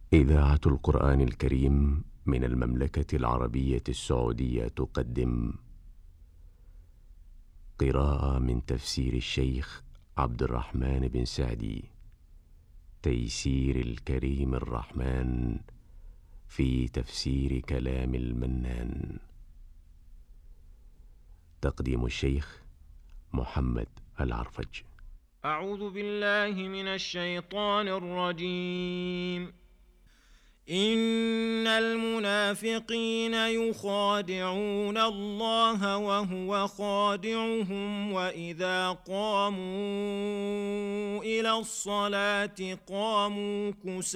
إذاعة القرآن الكريم من المملكة العربية السعودية تقدم قراءة من تفسير الشيخ عبد الرحمن بن سعدي، تيسير الكريم الرحمن في تفسير كلام المنان. تقديم الشيخ محمد العرفج. أعوذ بالله من الشيطان الرجيم. إن المنافقين يخادعون الله وهو خادعهم وإذا قاموا إلى الصلاة قاموا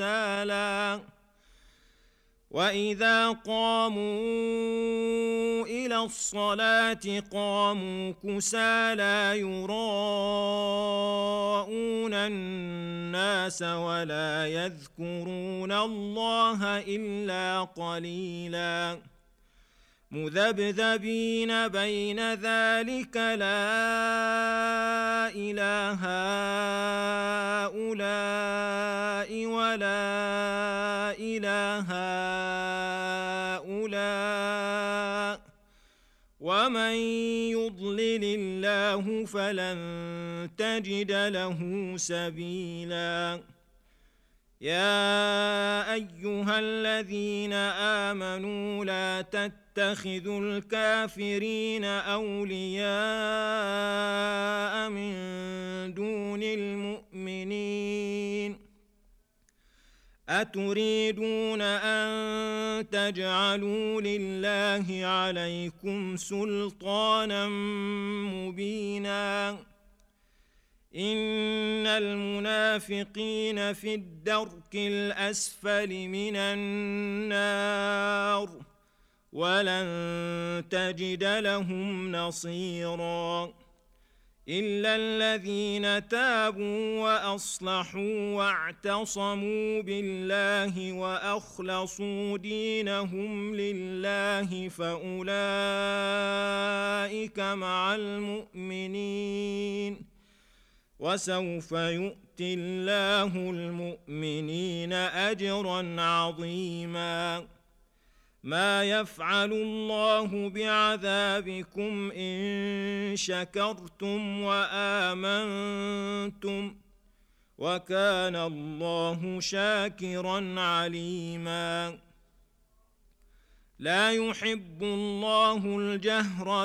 كسالى يراءون الناس ولا يذكرون الله إلا قليلا مذبذبين بين ذلك لا إله هؤلاء ولا إله هؤلاء ومن يضلل الله فلن تجد له سبيلا. يا أيها الذين آمنوا لا تتخذوا الكافرين أولياء من دون المؤمنين أتريدون أن تجعلوا لله عليكم سلطانا مبينا. إن المنافقين في الدرك الأسفل من النار ولن تجد لهم نصيرا إلا الذين تابوا وأصلحوا واعتصموا بالله وأخلصوا دينهم لله فأولئك مع المؤمنين وسوف يؤتي الله المؤمنين أجرا عظيما. ما يفعل الله بعذابكم إن شكرتم وآمنتم وكان الله شاكرا عليما. لا يحب الله الجهر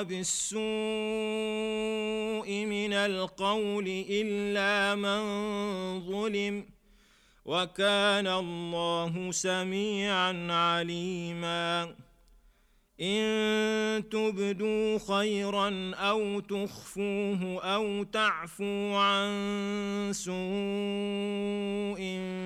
بالسوء من القول إلا من ظلم وكان الله سميعا عليما. إن تبدوا خيرا أو تخفوه أو تعفوا عن سوء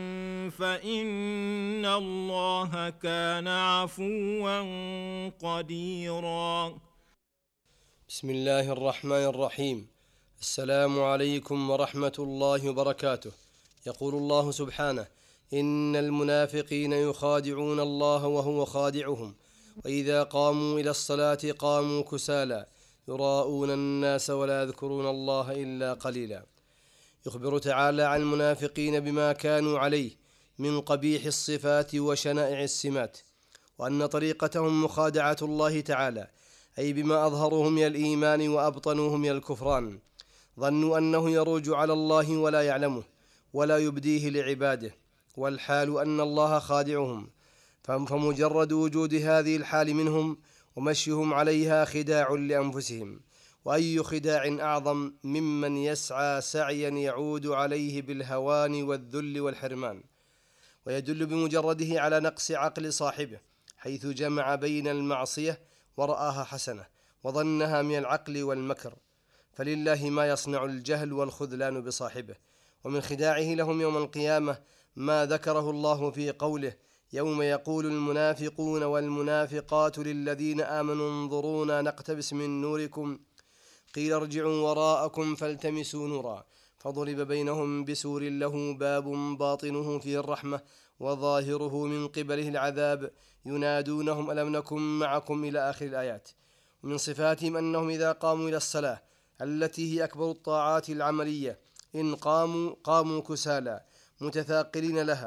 فإن الله كان عفوا قديرا. بسم الله الرحمن الرحيم. السلام عليكم ورحمة الله وبركاته. يقول الله سبحانه: إن المنافقين يخادعون الله وهو خادعهم وإذا قاموا إلى الصلاة قاموا كسالى يراءون الناس ولا يذكرون الله إلا قليلا. يخبر تعالى عن المنافقين بما كانوا عليه من قبيح الصفات وشنائع السمات، وأن طريقتهم مخادعة الله تعالى، أي بما أظهروه من الإيمان وأبطنوه من الكفران. ظنوا أنه يروج على الله ولا يعلمه ولا يبديه لعباده، والحال أن الله خادعهم، فمجرد وجود هذه الحال منهم ومشيهم عليها خداع لأنفسهم. وأي خداع أعظم ممن يسعى سعيا يعود عليه بالهوان والذل والحرمان، ويدل بمجرده على نقص عقل صاحبه، حيث جمع بين المعصية ورآها حسنة وظنها من العقل والمكر. فلله ما يصنع الجهل والخذلان بصاحبه. ومن خداعه لهم يوم القيامة ما ذكره الله في قوله: يوم يقول المنافقون والمنافقات للذين آمنوا انظرونا نقتبس من نوركم قيل ارجعوا وراءكم فالتمسوا نورا فضرب بينهم بسور له باب باطنه فيه الرحمة وظاهره من قبله العذاب ينادونهم ألم نكن معكم إلى آخر الآيات. ومن صفاتهم أنهم إذا قاموا إلى الصلاة التي هي أكبر الطاعات العملية إن قاموا كسالى متثاقلين لها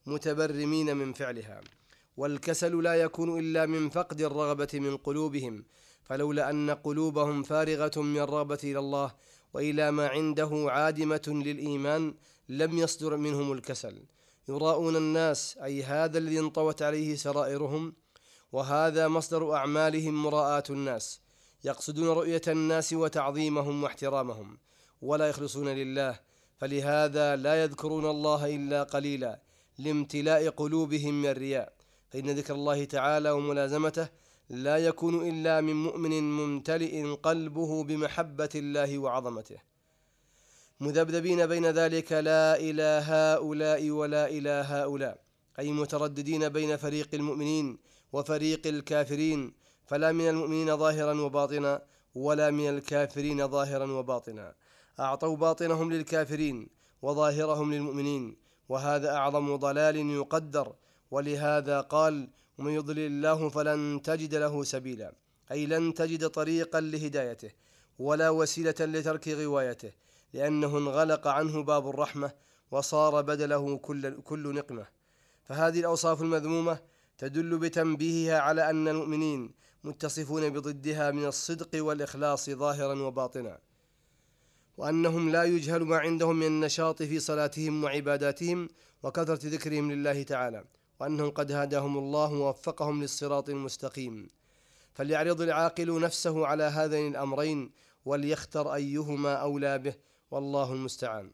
متبرمين من فعلها. والكسل لا يكون إلا من فقد الرغبة من قلوبهم، فلولا أن قلوبهم فارغة من الرغبة إلى الله وإلى ما عنده عادمة للإيمان لم يصدر منهم الكسل. يراؤون الناس، أي هذا الذي انطوت عليه سرائرهم، وهذا مصدر أعمالهم مراءة الناس، يقصدون رؤية الناس وتعظيمهم واحترامهم، ولا يخلصون لله، فلهذا لا يذكرون الله إلا قليلا لامتلاء قلوبهم من الرياء، فإن ذكر الله تعالى وملازمته لا يكون إلا من مؤمن ممتلئ قلبه بمحبة الله وعظمته، مذبذبين بين ذلك لا إلى هؤلاء ولا إلى هؤلاء، أي مترددين بين فريق المؤمنين وفريق الكافرين، فلا من المؤمنين ظاهرا وباطنا ولا من الكافرين ظاهرا وباطنا، أعطوا باطنهم للكافرين وظاهرهم للمؤمنين، وهذا أعظم ضلال يقدر. ولهذا قال: ومن يضلل الله فلن تجد له سبيلا، أي لن تجد طريقا لهدايته ولا وسيلة لترك غوايته، لأنه انغلق عنه باب الرحمة وصار بدله كل نقمة. فهذه الأوصاف المذمومة تدل بتنبيهها على أن المؤمنين متصفون بضدها من الصدق والإخلاص ظاهرا وباطنا، وأنهم لا يجهل ما عندهم من النشاط في صلاتهم وعباداتهم وكثرة ذكرهم لله تعالى، وأنهم قد هداهم الله ووفقهم للصراط المستقيم. فليعرض العاقل نفسه على هذين الأمرين وليختر أيهما أولى به، والله المستعان.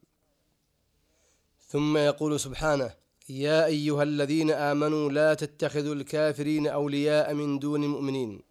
ثم يقول سبحانه: يا أيها الذين آمنوا لا تتخذوا الكافرين أولياء من دون المؤمنين.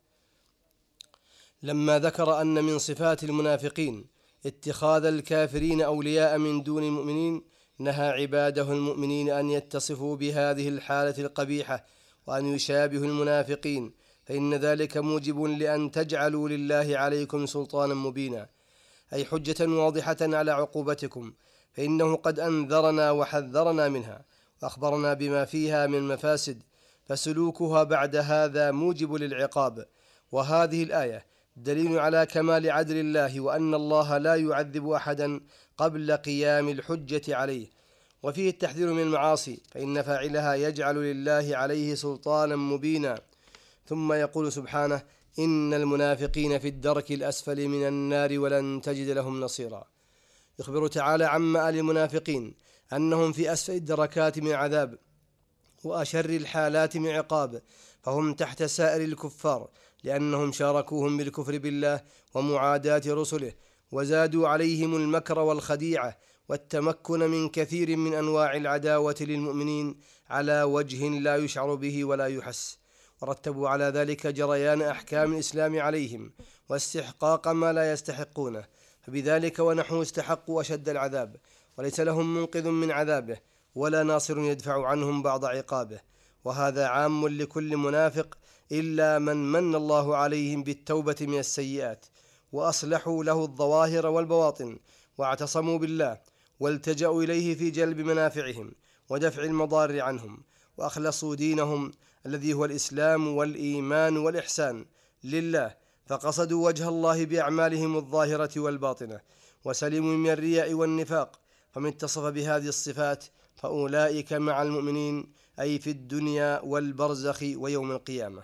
لما ذكر أن من صفات المنافقين اتخاذ الكافرين أولياء من دون المؤمنين، نهى عباده المؤمنين أن يتصفوا بهذه الحالة القبيحة وأن يشابهوا المنافقين، فإن ذلك موجب لأن تجعلوا لله عليكم سلطانا مبينا، أي حجة واضحة على عقوبتكم، فإنه قد أنذرنا وحذرنا منها وأخبرنا بما فيها من مفاسد، فسلوكها بعد هذا موجب للعقاب. وهذه الآية دليل على كمال عدل الله، وأن الله لا يعذب أحدا قبل قيام الحجة عليه، وفيه التحذير من المعاصي، فإن فاعلها يجعل لله عليه سلطانا مبينا. ثم يقول سبحانه: إن المنافقين في الدرك الأسفل من النار ولن تجد لهم نصيرا. يخبر تعالى عن مآل المنافقين أنهم في أسفل الدركات من عذاب وأشر الحالات من عقاب، فهم تحت سائر الكفار، لأنهم شاركوهم بالكفر بالله ومعاداة رسله، وزادوا عليهم المكر والخديعة والتمكن من كثير من أنواع العداوة للمؤمنين على وجه لا يشعر به ولا يحس، ورتبوا على ذلك جريان أحكام الإسلام عليهم واستحقاق ما لا يستحقونه، فبذلك ونحو استحقوا أشد العذاب، وليس لهم منقذ من عذابه ولا ناصر يدفع عنهم بعض عقابه. وهذا عام لكل منافق إلا من الله عليهم بالتوبة من السيئات، وأصلحوا له الظواهر والبواطن، واعتصموا بالله والتجأوا إليه في جلب منافعهم ودفع المضار عنهم، وأخلصوا دينهم الذي هو الإسلام والإيمان والإحسان لله، فقصدوا وجه الله بأعمالهم الظاهرة والباطنة، وسلموا من الرياء والنفاق. فمن اتصف بهذه الصفات فأولئك مع المؤمنين، أي في الدنيا والبرزخ ويوم القيامة.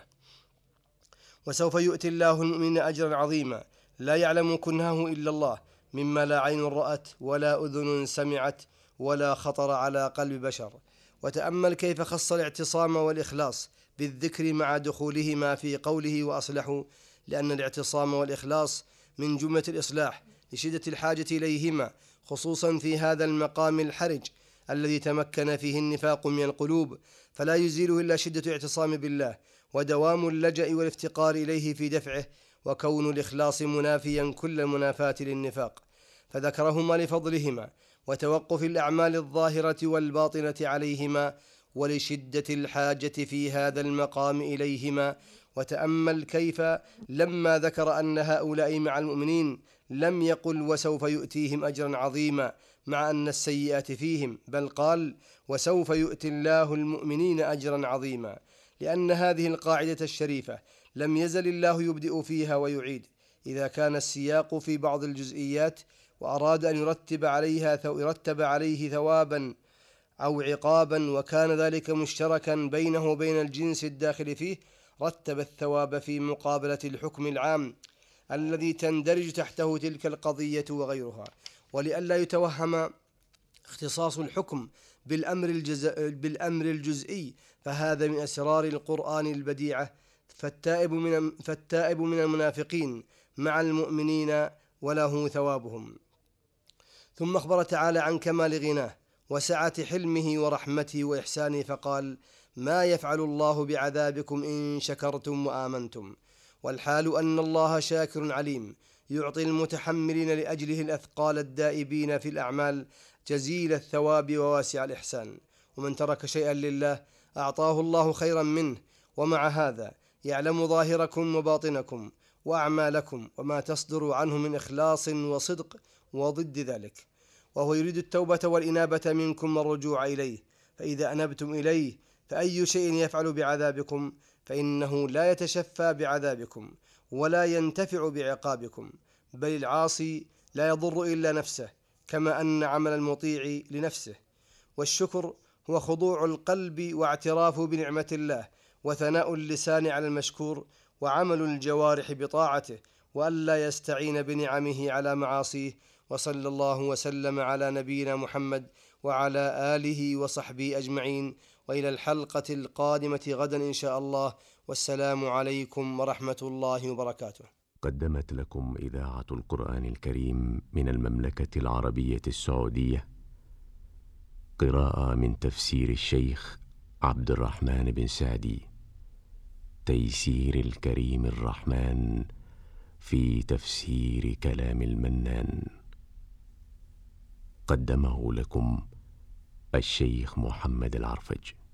وسوف يؤتي الله المؤمنين أجرا عظيما لا يعلم كنهه إلا الله، مما لا عين رأت ولا أذن سمعت ولا خطر على قلب بشر. وتأمل كيف خص الاعتصام والإخلاص بالذكر مع دخولهما في قوله وأصلحوا، لأن الاعتصام والإخلاص من جملة الإصلاح لشدة الحاجة إليهما، خصوصا في هذا المقام الحرج الذي تمكن فيه النفاق من القلوب، فلا يزيله إلا شدة الاعتصام بالله ودوام اللجأ والافتقار إليه في دفعه، وكون الإخلاص منافيا كل المنافاة للنفاق، فذكرهما لفضلهما وتوقف الأعمال الظاهرة والباطنة عليهما ولشدة الحاجة في هذا المقام إليهما. وتأمل كيف لما ذكر أن هؤلاء مع المؤمنين لم يقل وسوف يؤتيهم أجرا عظيما مع أن السيئات فيهم، بل قال وسوف يؤتي الله المؤمنين أجرا عظيما، لأن هذه القاعدة الشريفة لم يزل الله يبدئ فيها ويعيد. إذا كان السياق في بعض الجزئيات وأراد أن يرتب عليه ثوابا أو عقابا وكان ذلك مشتركا بينه وبين الجنس الداخل فيه، رتب الثواب في مقابلة الحكم العام الذي تندرج تحته تلك القضية وغيرها. ولئلا يتوهم اختصاص الحكم بالأمر الجزئي، فهذا من أسرار القرآن البديعة. فالتائب من المنافقين مع المؤمنين وله ثوابهم. ثم أخبر تعالى عن كمال غناه وسعة حلمه ورحمته وإحسانه، فقال: ما يفعل الله بعذابكم إن شكرتم وآمنتم. والحال أن الله شاكر عليم، يعطي المتحملين لأجله الأثقال الدائبين في الأعمال جزيل الثواب وواسع الإحسان. ومن ترك شيئا لله أعطاه الله خيرا منه، ومع هذا يعلم ظاهركم وباطنكم وأعمالكم وما تصدر عنه من إخلاص وصدق وضد ذلك، وهو يريد التوبة والإنابة منكم والرجوع إليه. فإذا أنبتم إليه فأي شيء يفعل بعذابكم، فإنه لا يتشفى بعذابكم ولا ينتفع بعقابكم، بل العاصي لا يضر إلا نفسه، كما أن عمل المطيع لنفسه. والشكر هو خضوع القلب واعترافه بنعمة الله، وثناء اللسان على المشكور، وعمل الجوارح بطاعته، وألا يستعين بنعمه على معاصيه. وصلى الله وسلم على نبينا محمد وعلى آله وصحبه أجمعين، وإلى الحلقة القادمة غدا إن شاء الله، والسلام عليكم ورحمة الله وبركاته. قدمت لكم إذاعة القرآن الكريم من المملكة العربية السعودية قراءة من تفسير الشيخ عبد الرحمن بن سعدي، تيسير الكريم الرحمن في تفسير كلام المنان. قدمه لكم الشيخ محمد العرفج.